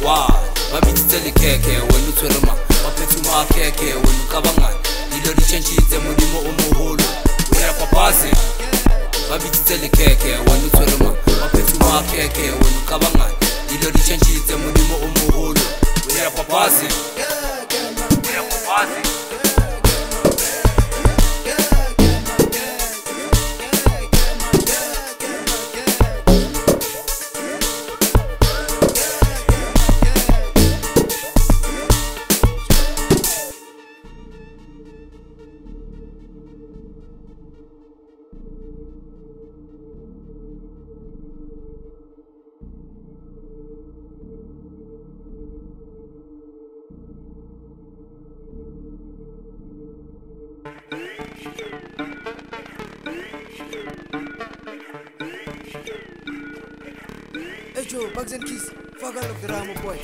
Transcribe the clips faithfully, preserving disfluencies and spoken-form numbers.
wa ba bitsitse le keke wena tshwere ma ba phetsuma keke wena ka bangana dilo di change modimo o moholo o ya papaze ba bitsitse le keke wena tshwere ma ba phetsuma keke wena ka bangana dilo di change modimo o moholo o ya papaze o ya papaze. Hey Joe, Bugs and Keys, fuck all of the Ramo boy.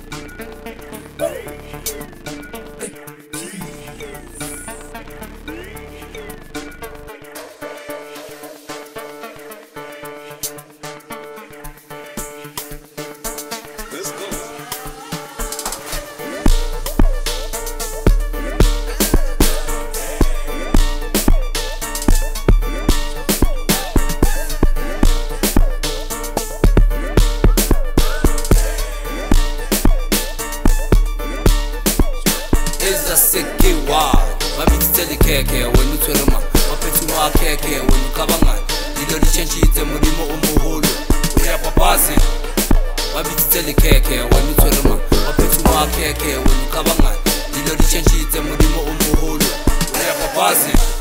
Seki wa ba bitsitse le keke wena tshwere ma ba phetsuma keke wena ka bangana dilo di change modimo o moholo o ya papaze ba bitsitse le keke wena tshwere ma ba phetsuma keke wena ka bangana dilo di change modimo o moholo o ya papaze.